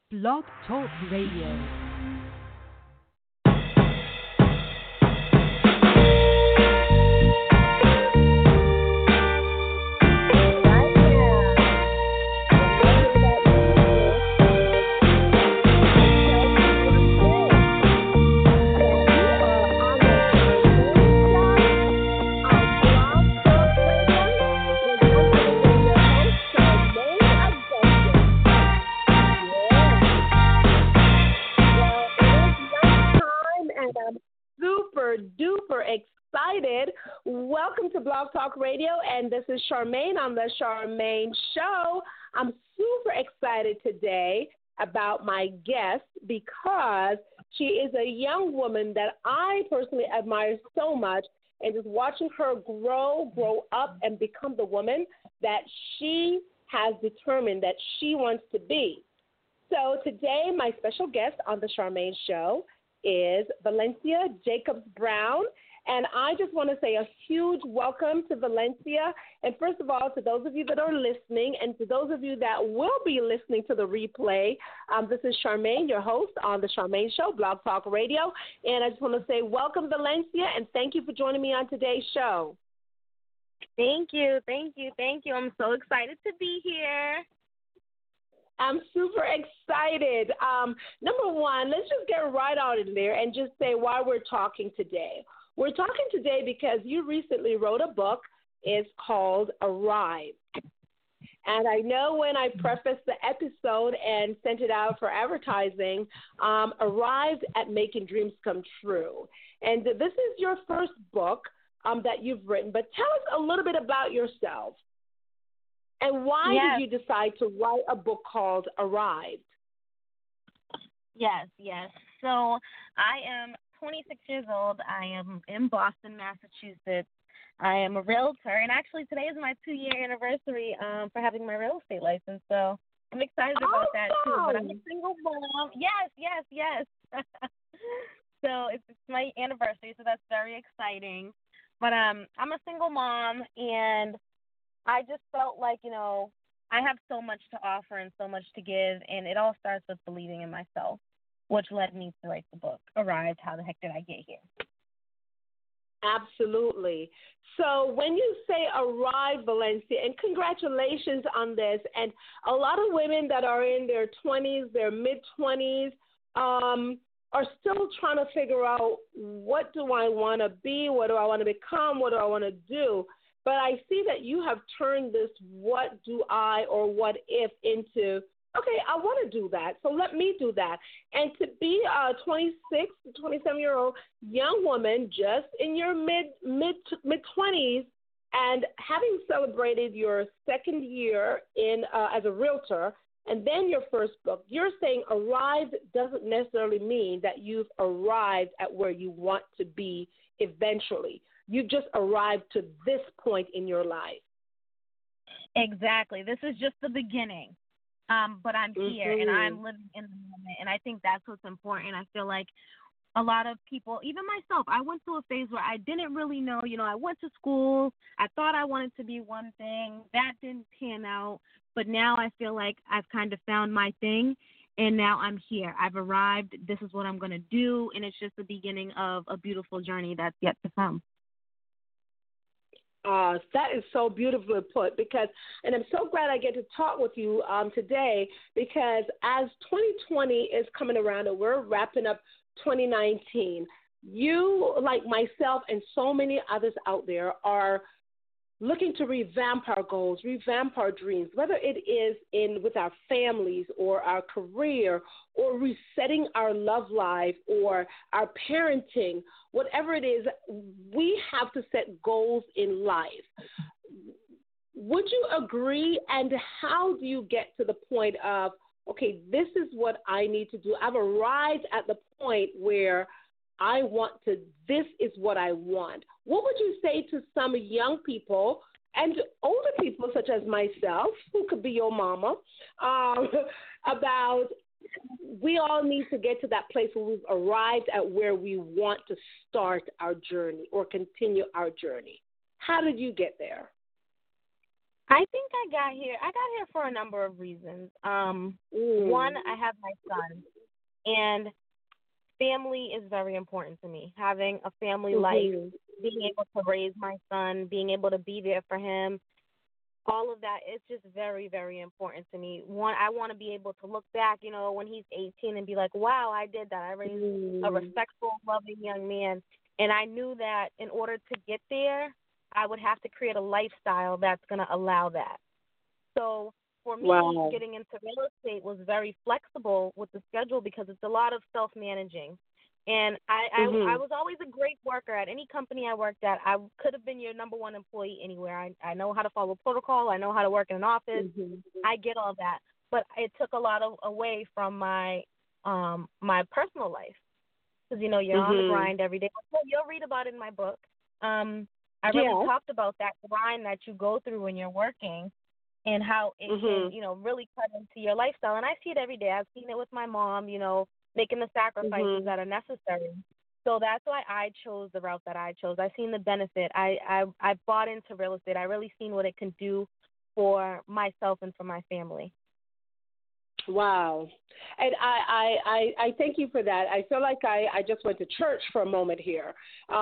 Blog Talk Radio. Welcome to Blog Talk Radio, and this is Charmaine on the Charmaine Show. I'm super excited today about my guest because she is a young woman that I personally admire so much, and just watching her grow up, and become the woman that she has determined that she wants to be. So today, my special guest on the Charmaine Show is Valencia Jacobs Brown. And I just want to say a huge welcome to Valencia. And first of all, to those of you that are listening, and to those of you that will be listening to the replay, this is Charmaine, your host on the Charmaine Show, Blog Talk Radio. And I just want to say welcome, Valencia, and thank you for joining me on today's show. Thank you. I'm so excited to be here. I'm super excited. Number one, let's just get right out in there and just say why we're talking today. We're talking today because you recently wrote a book. It's called Arrive. And I know when I prefaced the episode and sent it out for advertising, Arrived at Making Dreams Come True. And this is your first book that you've written. But tell us a little bit about yourself. And why did you decide to write a book called Arrived? Yes. So I am 26 years old. I am in Boston, Massachusetts. I am a realtor, and actually today is my 2-year anniversary for having my real estate license, so I'm excited about that too. But I'm a single mom. Yes. So it's my anniversary, so that's very exciting. But I'm a single mom, and I just felt like, I have so much to offer and so much to give, and it all starts with believing in myself, which led me to write the book, Arrived, How the Heck Did I Get Here? Absolutely. So when you say Arrive, Valencia, and congratulations on this, and a lot of women that are in their 20s, their mid-20s, are still trying to figure out, what do I want to be, what do I want to become, what do I want to do? But I see that you have turned this what do I or what if into, okay, I want to do that, so let me do that. And to be a 26 to 27-year-old young woman just in your mid-20s and having celebrated your second year in as a realtor and then your first book, you're saying arrived doesn't necessarily mean that you've arrived at where you want to be eventually. You've just arrived to this point in your life. Exactly. This is just the beginning. But I'm here, and I'm living in the moment, and I think that's what's important. I feel like a lot of people, even myself, I went through a phase where I didn't really know, I went to school, I thought I wanted to be one thing, that didn't pan out, but now I feel like I've kind of found my thing, and now I'm here. I've arrived, this is what I'm going to do, and it's just the beginning of a beautiful journey that's yet to come. That is so beautifully put and I'm so glad I get to talk with you today because as 2020 is coming around and we're wrapping up 2019, you, like myself and so many others out there, are looking to revamp our goals, revamp our dreams, whether it is with our families or our career or resetting our love life or our parenting, whatever it is, we have to set goals in life. Would you agree? And how do you get to the point of, okay, this is what I need to do. I've arrived at the point where this is what I want. What would you say to some young people and older people such as myself, who could be your mama, about we all need to get to that place where we've arrived at where we want to start our journey or continue our journey? How did you get there? I think I got here. I got here for a number of reasons. One, I have my son, and family is very important to me. Having a family life, being able to raise my son, being able to be there for him, all of that is just very, very important to me. One, I want to be able to look back, when he's 18 and be like, wow, I did that. I raised a respectful, loving young man. And I knew that in order to get there, I would have to create a lifestyle that's going to allow that. So for me, getting into real estate was very flexible with the schedule because it's a lot of self-managing. And I was always a great worker at any company I worked at. I could have been your number one employee anywhere. I know how to follow protocol. I know how to work in an office. I get all that. But it took a lot away from my my personal life because, you're on the grind every day. So you'll read about it in my book. I really talked about that grind that you go through when you're working and how it can, really cut into your lifestyle. And I see it every day. I've seen it with my mom, making the sacrifices that are necessary. So that's why I chose the route that I chose. I've seen the benefit. I bought into real estate. I really seen what it can do for myself and for my family. Wow. And I thank you for that. I feel like I just went to church for a moment here.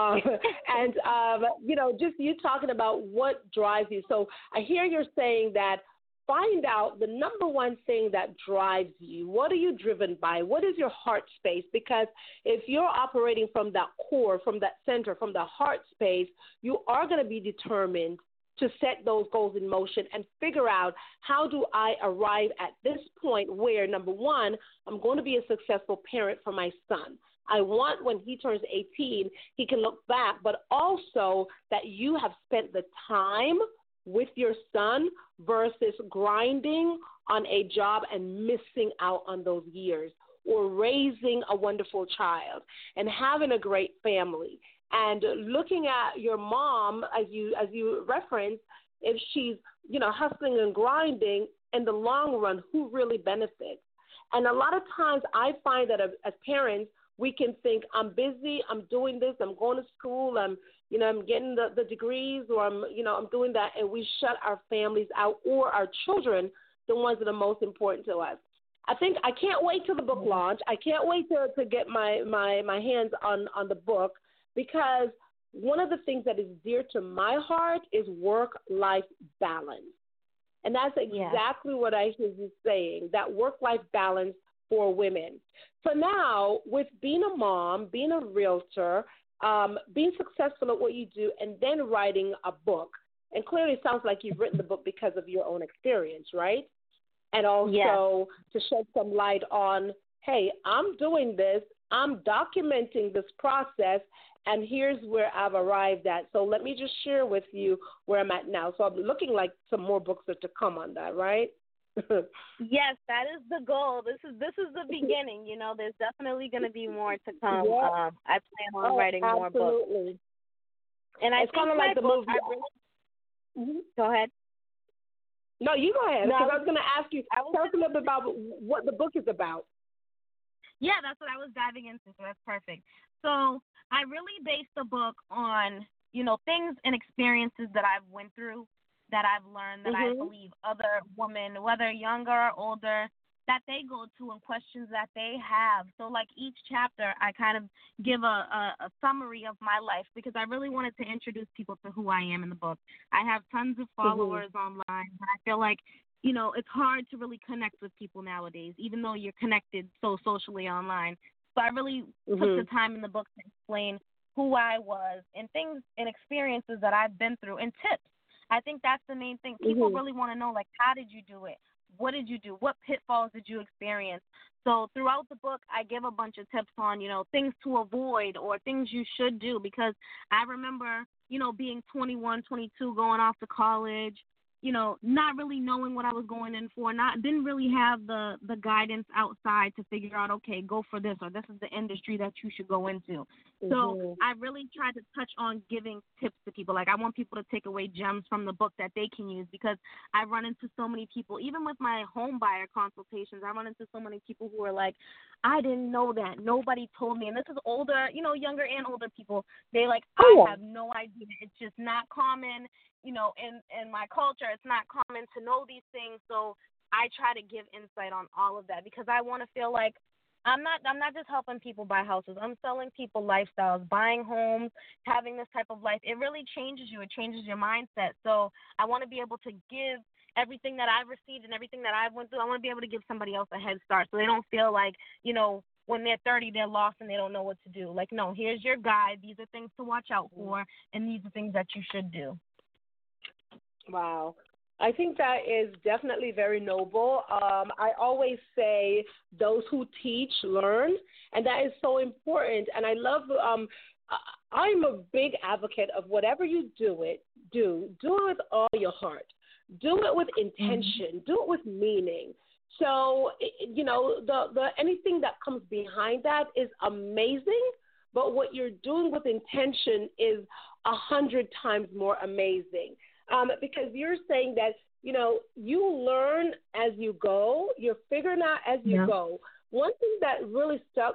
And, just you talking about what drives you. So I hear you're saying that find out the number one thing that drives you. What are you driven by? What is your heart space? Because if you're operating from that core, from that center, from the heart space, you are going to be determined to set those goals in motion and figure out how do I arrive at this point where, number one, I'm going to be a successful parent for my son. I want when he turns 18, he can look back, but also that you have spent the time with your son versus grinding on a job and missing out on those years, or raising a wonderful child and having a great family. And looking at your mom, as you referenced, if she's, hustling and grinding, in the long run, who really benefits? And a lot of times I find that as parents, we can think, I'm busy, I'm doing this, I'm going to school, I'm getting the degrees, or I'm doing that, and we shut our families out, or our children, the ones that are most important to us. I can't wait till the book launch. I can't wait to get my hands on the book, because one of the things that is dear to my heart is work-life balance. And that's exactly what I hear you saying, that work-life balance for women. So now, with being a mom, being a realtor, being successful at what you do, and then writing a book, and clearly it sounds like you've written the book because of your own experience, right? And also to shed some light on, hey, I'm doing this, I'm documenting this process, and here's where I've arrived at. So let me just share with you where I'm at now. So I'm looking like some more books are to come on that, right? Yes, that is the goal. This is the beginning. There's definitely going to be more to come. Yep. I plan on writing more books. And it's kind of like the movie. Go ahead. No, you go ahead. Because I was going to ask you, tell us a little bit about what the book is about. Yeah, that's what I was diving into, so that's perfect. So I really based the book on, things and experiences that I've went through, that I've learned, that I believe other women, whether younger or older, that they go to, and questions that they have. So like each chapter, I kind of give a summary of my life, because I really wanted to introduce people to who I am in the book. I have tons of followers online, but I feel like, it's hard to really connect with people nowadays, even though you're connected so socially online. So I really took the time in the book to explain who I was and things and experiences that I've been through, and tips. I think that's the main thing. People really want to know, like, how did you do it? What did you do? What pitfalls did you experience? So throughout the book, I give a bunch of tips on, things to avoid or things you should do, because I remember, being 21, 22, going off to college, not really knowing what I was going in for, didn't really have the guidance outside to figure out, okay, go for this, or this is the industry that you should go into. So I really tried to touch on giving tips to people. Like, I want people to take away gems from the book that they can use, because I run into so many people, even with my home buyer consultations, I run into so many people who are like, I didn't know that. Nobody told me. And this is older, younger and older people. They like, I have no idea. It's just not common. in my culture, it's not common to know these things. So I try to give insight on all of that because I want to feel like I'm not just helping people buy houses. I'm selling people lifestyles, buying homes, having this type of life. It really changes you. It changes your mindset. So I want to be able to give everything that I've received and everything that I've went through. I want to be able to give somebody else a head start so they don't feel like, when they're 30, they're lost and they don't know what to do. Like, no, here's your guide. These are things to watch out for, and these are things that you should do. Wow. I think that is definitely very noble. I always say those who teach learn, and that is so important. And I love, I'm a big advocate of whatever you do it with all your heart. Do it with intention. Do it with meaning. So, the anything that comes behind that is amazing, but what you're doing with intention is 100 times more amazing. Because you're saying that, you learn as you go, you're figuring out as you go. One thing that really stuck,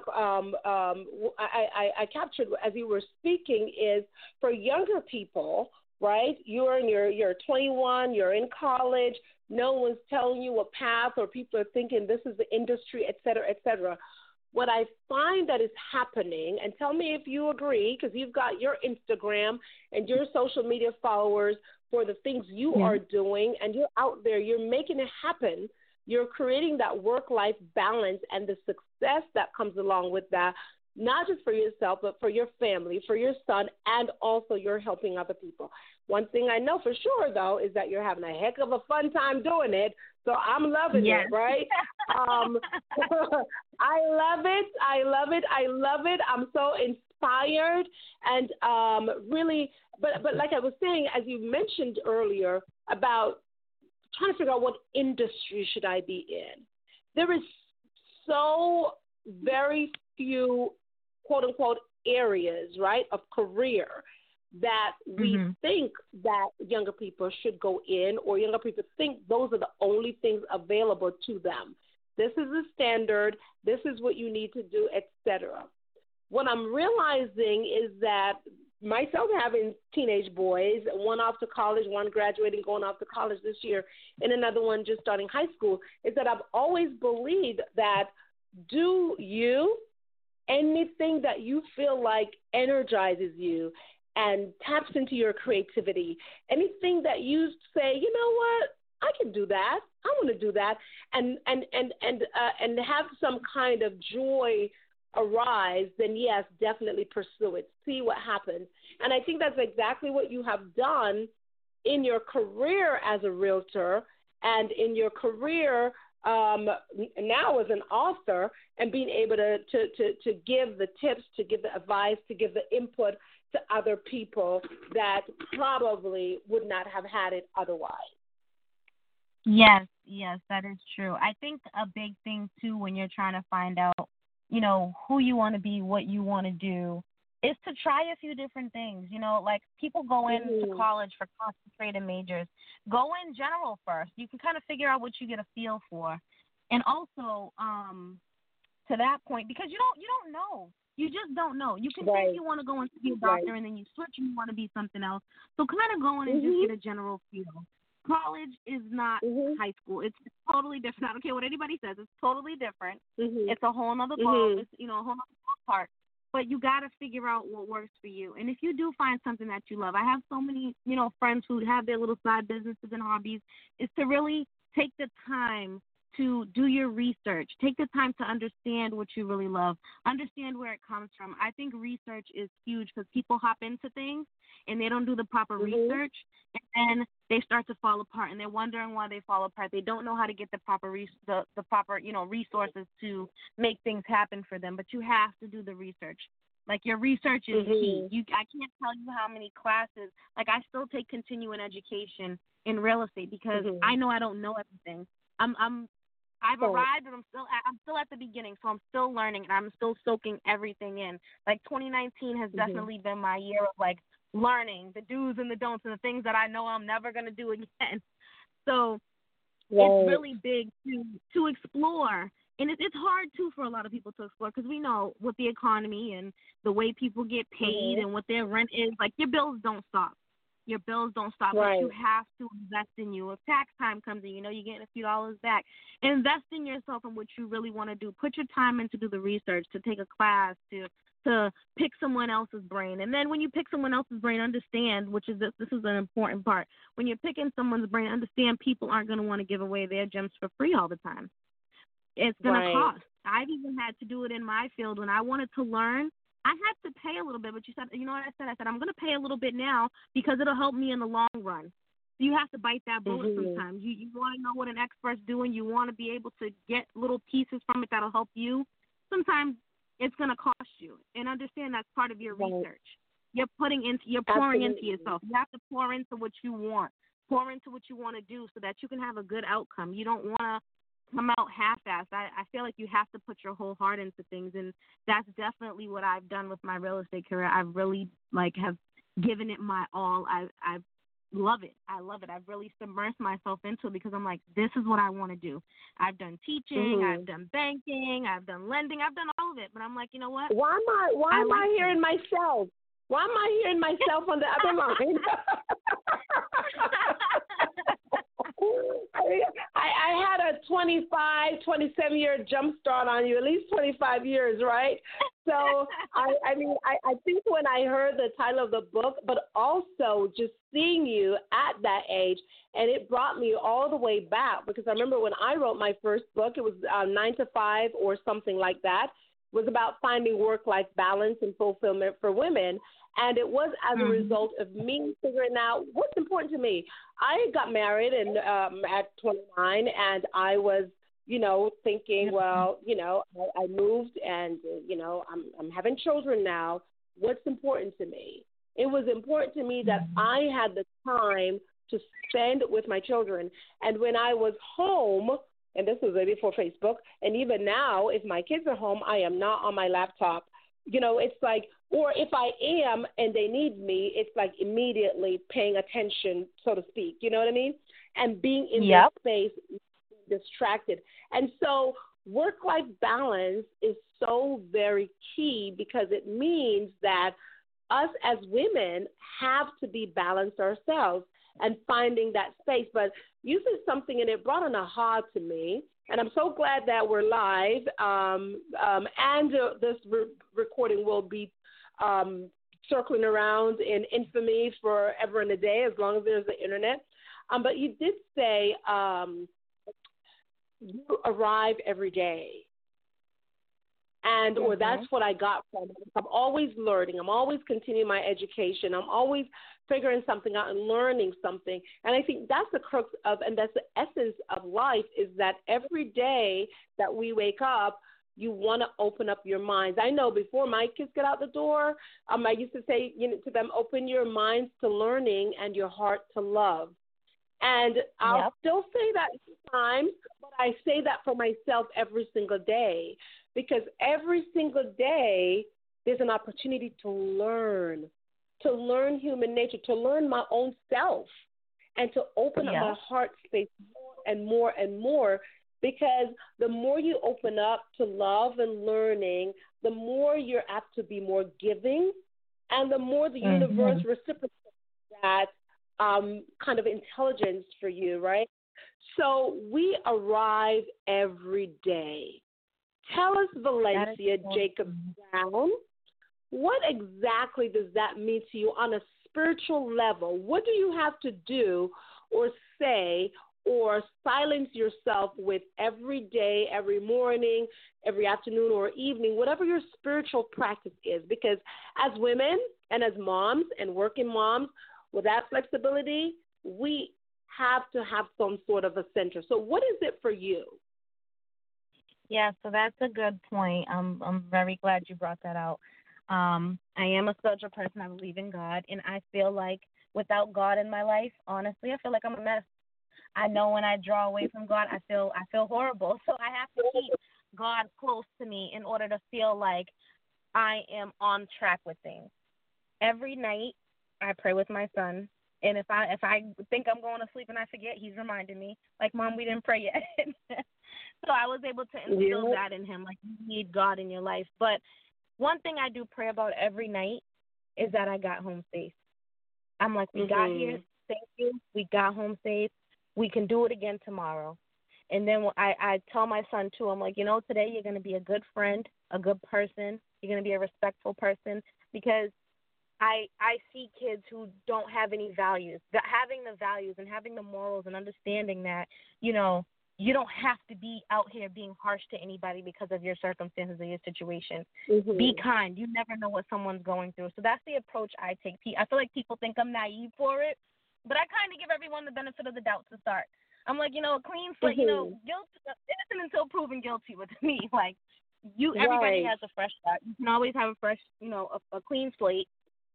I captured as you were speaking is for younger people, right? You're 21, you're in college, no one's telling you a path, or people are thinking this is the industry, et cetera, et cetera. What I find that is happening, and tell me if you agree, because you've got your Instagram and your social media followers for the things you are doing, and you're out there, you're making it happen. You're creating that work-life balance and the success that comes along with that, not just for yourself, but for your family, for your son, and also you're helping other people. One thing I know for sure, though, is that you're having a heck of a fun time doing it. So I'm loving it, right? I love it. I love it. I love it. I'm so inspired. And really, but like I was saying, as you mentioned earlier, about trying to figure out what industry should I be in. There is so very few, quote unquote, areas, right, of career that we think that younger people should go in, or younger people think those are the only things available to them. This is the standard. This is what you need to do, etc. What I'm realizing is that myself having teenage boys, one off to college, one graduating, going off to college this year, and another one just starting high school, is that I've always believed that anything that you feel like energizes you and taps into your creativity, anything that you say, you know what, I can do that, I want to do that, and have some kind of joy arise, then yes, definitely pursue it. See what happens. And I think that's exactly what you have done in your career as a realtor and in your career now as an author, and being able to give the tips, to give the advice, to give the input to other people that probably would not have had it otherwise. Yes, that is true. I think a big thing, too, when you're trying to find out, who you want to be, what you want to do, is to try a few different things. Like people go into college for concentrated majors. Go in general first. You can kind of figure out what you get a feel for. And also, to that point, because you don't know. You just don't know. You can think you want to go and be a doctor, and then you switch and you want to be something else. So kind of go in and just get a general feel. College is not high school. It's totally different. I don't care what anybody says. It's totally different. It's a whole nother ball. It's, a whole nother part. But you got to figure out what works for you. And if you do find something that you love, I have so many, friends who have their little side businesses and hobbies, is to really take the time to do your research. Take the time to understand what you really love. Understand where it comes from. I think research is huge because people hop into things and they don't do the proper research, and then they start to fall apart, and they're wondering why they fall apart. They don't know how to get the proper resources to make things happen for them. But you have to do the research. Like, your research is key. I can't tell you how many classes. Like, I still take continuing education in real estate because I know I don't know everything. I've arrived, and I'm still at the beginning, so I'm still learning, and I'm still soaking everything in. Like, 2019 has definitely been my year of, like, learning the do's and the don'ts and the things that I know I'm never going to do again. So it's really big to explore. And it's hard, too, for a lot of people to explore because we know with the economy and the way people get paid and what their rent is, like, your bills don't stop. Your bills don't stop, Right. but you have to invest in you. If tax time comes in, you know you're getting a few dollars back. Invest in yourself and what you really want to do. Put your time in to do the research, to take a class, to pick someone else's brain. And then when you pick someone else's brain, understand, which is this is an important part. When you're picking someone's brain, understand people aren't going to want to give away their gems for free all the time. It's going to cost. I've even had to do it in my field when I wanted to learn. I had to pay a little bit, but you said, you know what I said? I said, I'm going to pay a little bit now because it'll help me in the long run. So you have to bite that bullet sometimes. You want to know what an expert's doing. You want to be able to get little pieces from it that'll help you. Sometimes it's going to cost you. And understand that's part of your research. You're pouring into yourself. You have to pour into what you want. Pour into what you want to do so that you can have a good outcome. You don't want to come out half-assed. I feel like you have to put your whole heart into things, and that's definitely what I've done with my real estate career. I've really have given it my all. I love it. I love it. I've really submersed myself into it because I'm like, this is what I want to do. I've done teaching, I've done banking, I've done lending, I've done all of it. But I'm like, you know what? Why am I hearing myself? Why am I hearing myself on the other line? I had a 25, 27-year jump start on you, at least 25 years, right? So, I think when I heard the title of the book, but also just seeing you at that age, and it brought me all the way back because I remember when I wrote my first book, it was 9 to 5 or something like that. It was about finding work-life balance and fulfillment for women. And it was as a result of me figuring out what's important to me. I got married and at 29, and I was, thinking, well, I moved and, I'm having children now. What's important to me? It was important to me that I had the time to spend with my children. And when I was home, and this was before Facebook, and even now, if my kids are home, I am not on my laptop. It's like, or if I am and they need me, it's like immediately paying attention, so to speak. You know what I mean? And being in that space, distracted. And so work-life balance is so very key because it means that us as women have to be balanced ourselves and finding that space. But you said something and it brought an aha to me. And I'm so glad that we're live, and this recording will be circling around in infamy forever and a day as long as there's the internet. But you did say you arrive every day. And or that's what I got from it. I'm always learning. I'm always continuing my education. I'm always figuring something out and learning something. And I think that's the crux of, and that's the essence of life, is that every day that we wake up, you want to open up your minds. I know before my kids get out the door, I used to say to them, open your minds to learning and your heart to love. And I'll still say that sometimes, but I say that for myself every single day. Because every single day, there's an opportunity to learn human nature, to learn my own self, and to open up my heart space more and more and more. Because the more you open up to love and learning, the more you're apt to be more giving, and the more the universe reciprocates that kind of intelligence for you, right? So we arrive every day. Tell us, Valencia Jacobs Brown, what exactly does that mean to you on a spiritual level? What do you have to do or say or silence yourself with every day, every morning, every afternoon or evening, whatever your spiritual practice is? Because as women and as moms and working moms, with that flexibility, we have to have some sort of a center. So what is it for you? Yeah, so that's a good point. I'm very glad you brought that out. I am a spiritual person. I believe in God, and I feel like without God in my life, honestly, I feel like I'm a mess. I know when I draw away from God, I feel horrible. So I have to keep God close to me in order to feel like I am on track with things. Every night, I pray with my son. And if I think I'm going to sleep and I forget, he's reminding me, like, Mom, we didn't pray yet. So I was able to instill that in him, like, you need God in your life. But one thing I do pray about every night is that I got home safe. I'm like, we got here. Thank you. We got home safe. We can do it again tomorrow. And then I tell my son, too, I'm like, today you're going to be a good friend, a good person. You're going to be a respectful person, because I see kids who don't have any values. That having the values and having the morals and understanding that, you don't have to be out here being harsh to anybody because of your circumstances or your situation. Be kind. You never know what someone's going through. So that's the approach I take. I feel like people think I'm naive for it, but I kind of give everyone the benefit of the doubt to start. I'm like, a clean slate, innocent until proven guilty with me. Like, everybody has a fresh start. You can always have a fresh, a clean slate.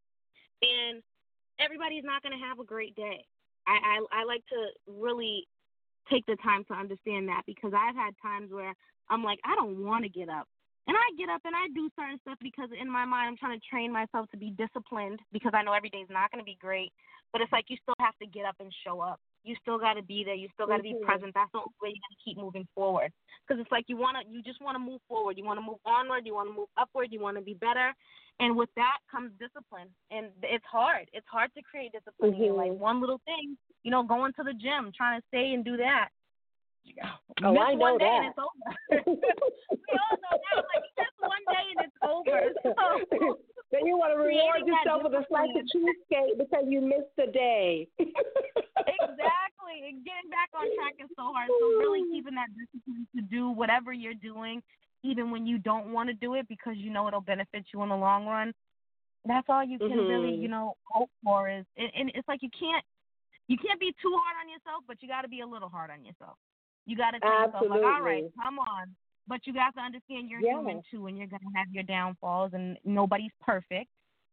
And everybody's not going to have a great day. I like to really take the time to understand that, because I've had times where I'm like, I don't want to get up. And I get up and I do certain stuff because in my mind I'm trying to train myself to be disciplined, because I know every day is not going to be great. But it's like you still have to get up and show up. You still got to be there. You still got to be present. That's the only way you're going to keep moving forward. Because it's like you just want to move forward. You want to move onward. You want to move upward. You want to be better. And with that comes discipline. And it's hard. It's hard to create discipline in your life. One little thing, going to the gym, trying to stay and do that. Oh, I know one day that. and it's over. We all know that. Like, you miss one day and it's over. So, then you want to reward yourself with a slice of cheesecake because you missed the day. Exactly. And getting back on track is so hard. So really keeping that discipline to do whatever you're doing, even when you don't want to do it, because it'll benefit you in the long run. That's all you can really, hope for is, and it's like you can't be too hard on yourself, but you got to be a little hard on yourself. You got to tell yourself, like, all right, come on. But you got to understand you're human, too, and you're going to have your downfalls, and nobody's perfect,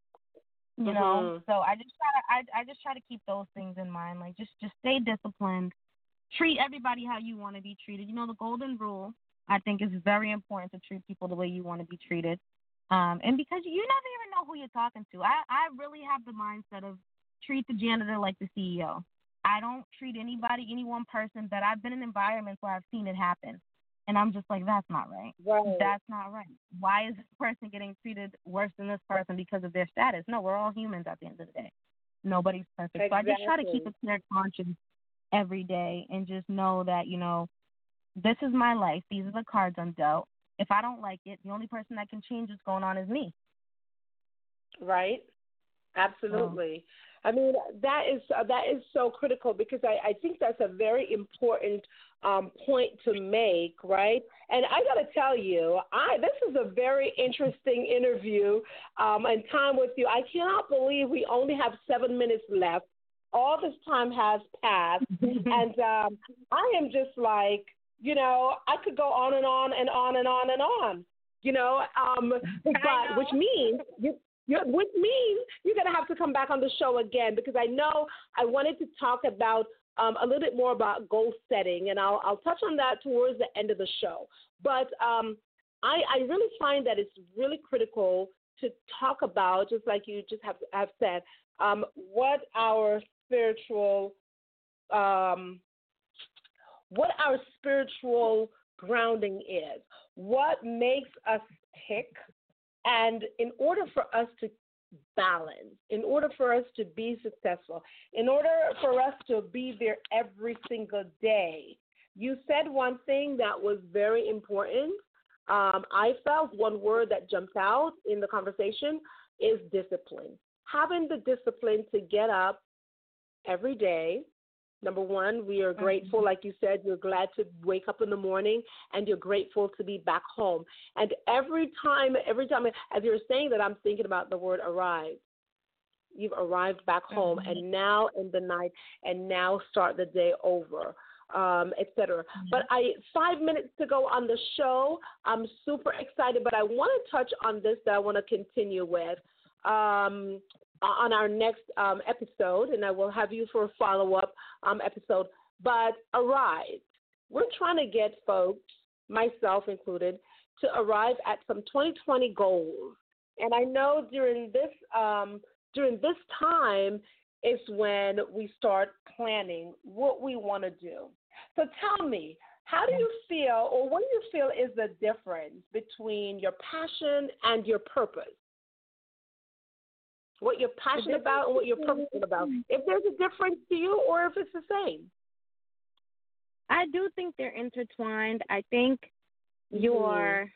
you know. So I just try to keep those things in mind. Like, just stay disciplined. Treat everybody how you want to be treated. The golden rule, I think, is very important, to treat people the way you want to be treated. And because you never even know who you're talking to. I really have the mindset of treat the janitor like the CEO. I don't treat any one person, but I've been in environments where I've seen it happen. And I'm just like, that's not right. That's not right. Why is this person getting treated worse than this person because of their status? No, we're all humans at the end of the day. Nobody's perfect. Exactly. So I just try to keep a clear conscience every day and just know that, this is my life. These are the cards I'm dealt. If I don't like it, the only person that can change what's going on is me. Right. Absolutely. I mean, that is so critical, because I think that's a very important point to make, right? And I got to tell you, this is a very interesting interview and time with you. I cannot believe we only have 7 minutes left. All this time has passed, and I am just like, I could go on and on and on and on and on, but which means you're going to have to come back on the show again, because I know I wanted to talk about a little bit more about goal setting, and I'll touch on that towards the end of the show. But I really find that it's really critical to talk about, just like you just have said, what our spiritual grounding is, what makes us tick. And in order for us to balance, in order for us to be successful, in order for us to be there every single day, you said one thing that was very important. I felt one word that jumped out in the conversation is discipline. Having the discipline to get up every day. Number one, we are grateful, like you said, you're glad to wake up in the morning, and you're grateful to be back home. And every time, as you're saying that, I'm thinking about the word arrive. You've arrived back home, and now in the night, and now start the day over, etc. But 5 minutes to go on the show. I'm super excited, but I want to touch on this that I want to continue with. On our next episode, and I will have you for a follow-up episode. But arrive. We're trying to get folks, myself included, to arrive at some 2020 goals. And I know during this time is when we start planning what we want to do. So tell me, how do you feel, or what do you feel is the difference between your passion and your purpose? what you're passionate about and what you're purposeful about. If there's a difference to you or if it's the same. I do think they're intertwined. I think your,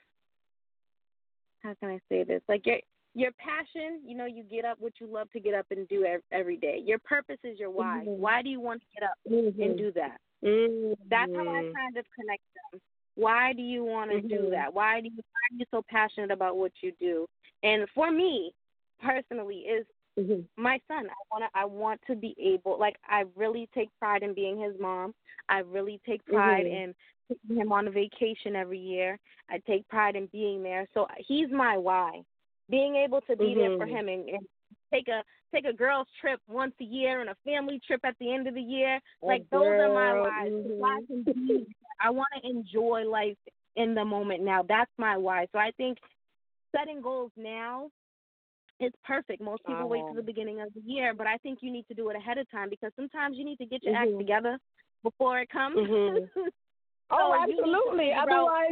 how can I say this? Like your passion, you know, you get up what you love to get up and do every day. Your purpose is your why. Why do you want to get up and do that? That's how I kind of connect them. Why do you want to do that? Why are you so passionate about what you do? And for me, personally, is my son. I want to be able, like, I really take pride in being his mom. I really take pride in taking him on a vacation every year. I take pride in being there. So he's my why. Being able to be there for him and take a girls trip once a year and a family trip at the end of the year. Like, those are my whys. I want to enjoy life in the moment now. That's my why. So I think setting goals now is perfect. Most people wait to the beginning of the year, but I think you need to do it ahead of time because sometimes you need to get your act together before it comes. Oh, absolutely. Otherwise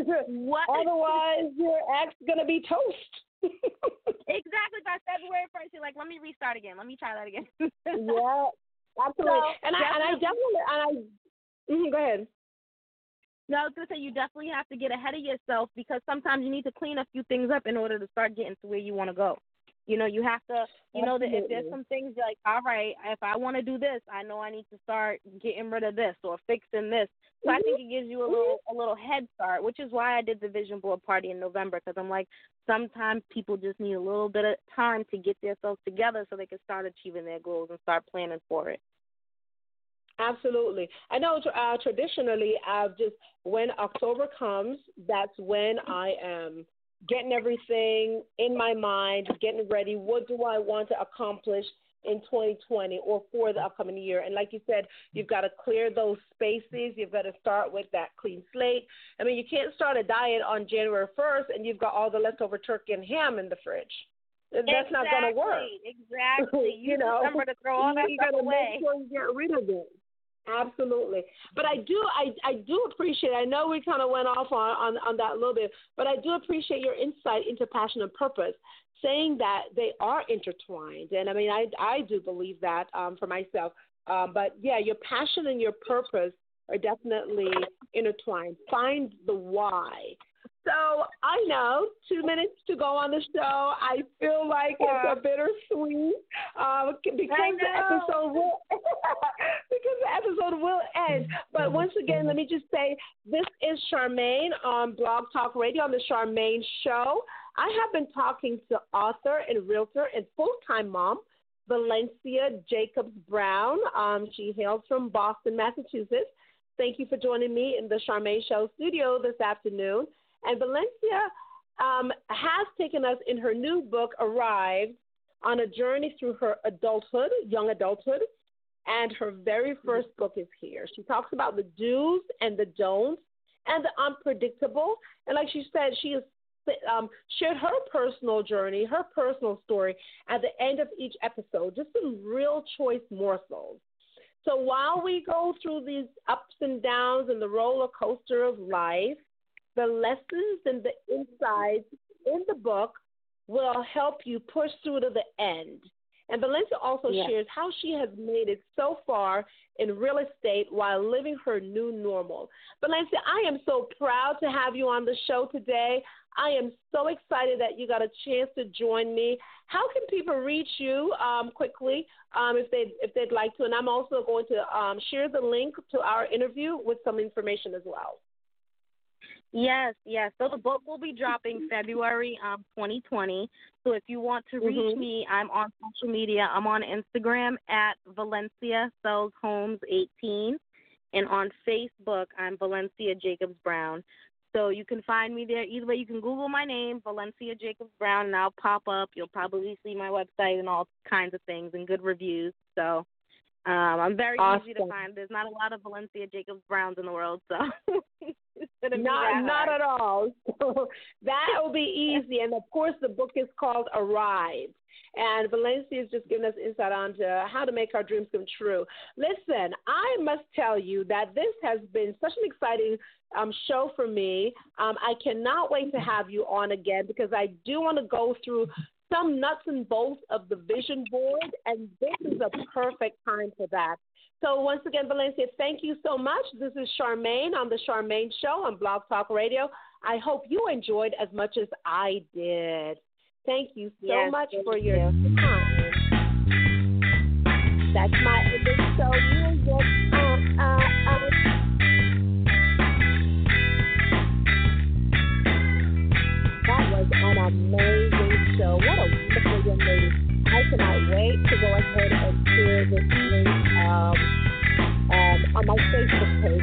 your act's going to be toast. Exactly. By February 1st, you're like, let me restart again. Let me try that again. Yeah, absolutely. So, I definitely go ahead. No, I was going to say you definitely have to get ahead of yourself because sometimes you need to clean a few things up in order to start getting to where you want to go. You know, you have to, you know, that if there's some things you're like, all right, if I want to do this, I know I need to start getting rid of this or fixing this. So I think it gives you a little head start, which is why I did the vision board party in November, because I'm like, sometimes people just need a little bit of time to get themselves together so they can start achieving their goals and start planning for it. Absolutely. I know traditionally, just when October comes, that's when I am getting everything in my mind, getting ready. What do I want to accomplish in 2020 or for the upcoming year? And like you said, you've got to clear those spaces. You've got to start with that clean slate. I mean, you can't start a diet on January 1st and you've got all the leftover turkey and ham in the fridge. That's not going to work. Exactly. You know, remember to throw all that stuff away. Make sure you get rid of it. Absolutely. But I do appreciate, I know we kind of went off on that a little bit, but I do appreciate your insight into passion and purpose, saying that they are intertwined. And I mean, I do believe that for myself. But yeah, your passion and your purpose are definitely intertwined. Find the why. So I know 2 minutes to go on the show. I feel like it's a bittersweet because the episode will end. But once again, let me just say this is Charmaine on Blog Talk Radio on the Charmaine Show. I have been talking to author and realtor and full-time mom, Valencia Jacobs Brown. She hails from Boston, Massachusetts. Thank you for joining me in the Charmaine Show studio this afternoon. And Valencia has taken us in her new book, Arrived, on a journey through her adulthood, young adulthood, and her very first book is here. She talks about the do's and the don'ts and the unpredictable. And like she said, she has shared her personal journey, her personal story at the end of each episode, just some real choice morsels. So while we go through these ups and downs and the roller coaster of life, the lessons and the insights in the book will help you push through to the end. And Valencia also shares how she has made it so far in real estate while living her new normal. Valencia, I am so proud to have you on the show today. I am so excited that you got a chance to join me. How can people reach you quickly if they'd like to? And I'm also going to share the link to our interview with some information as well. Yes. So the book will be dropping February 2020. So if you want to reach me, I'm on social media. I'm on Instagram at Valencia Sells Homes 18. And on Facebook, I'm Valencia Jacobs Brown. So you can find me there. Either way, you can Google my name, Valencia Jacobs Brown, and I'll pop up. You'll probably see my website and all kinds of things and good reviews. So I'm very easy to find. There's not a lot of Valencia Jacobs Browns in the world, so not at all. So that will be easy. And, of course, the book is called Arrive. And Valencia is just giving us insight onto how to make our dreams come true. Listen, I must tell you that this has been such an exciting show for me. I cannot wait to have you on again because I do want to go through some nuts and bolts of the vision board, and this is a perfect time for that. So once again, Valencia, thank you so much. This is Charmaine on the Charmaine Show on Blog Talk Radio. I hope you enjoyed as much as I did. Thank you so much for your time. That's my show music. That was an amazing show. What a wonderful young lady. I cannot wait to go ahead and share this link on my Facebook page.